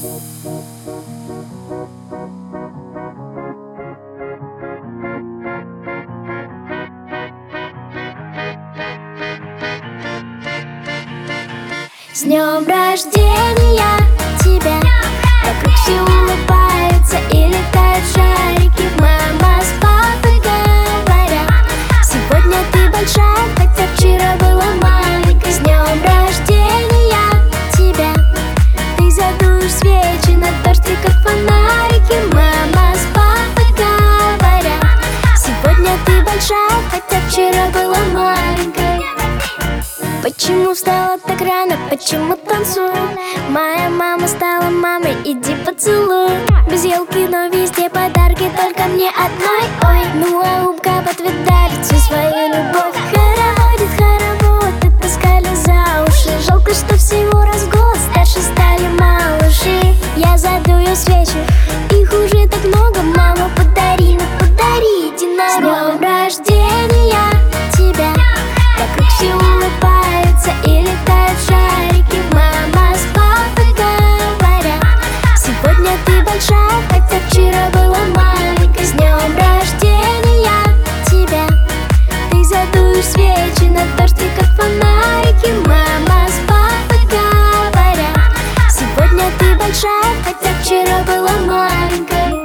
С днем рождения тебя! Вокруг все улыбаются и летают шарики. Мама с папой говорят: сегодня ты большая, хотя вчера была маленькой. С днем рождения тебя! Ты задуешь свечи на торте, как фонарики. Мама с папой говорят: сегодня ты большая, хотя вчера была маленькой. Почему встала так рано, почему танцую? Моя мама стала мамой, иди поцелуй. Без елки, но везде подарки, только мне одной. Ой, ну а улыбка подтверждает всю свою любовь. Хороводит, и таскали за уши. Жалко, что всего раз в год старше стали малыши. Я задую свечи, их уже так много. Мама, подари, ну подари, иди на с днем рождения тебя! Вокруг все улыбаются и летают шарики. Мама с папой говорят: сегодня ты большая, хотя вчера была маленькой. С днем рождения тебя! Ты задуешь свечи на торте, как фонарики. Мама с папой говорят: сегодня ты большая, хотя вчера была маленькой.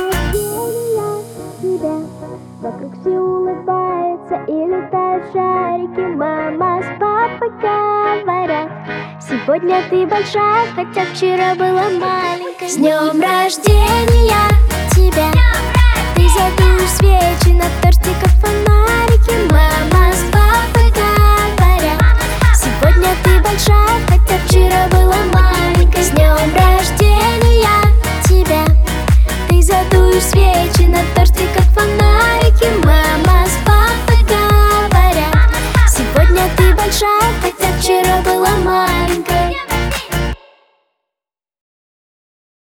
Вокруг все улыбаются и летают шарики. Мама с папой говорят: сегодня ты большая, хотя вчера была маленькой. С днем рождения тебя! Ты задуешь свечи на торте, как фонарики. Мама с папой говорят: сегодня ты большая, хотя вчера была маленькой. С днем рождения тебя! Ты задуешь свечи на торте,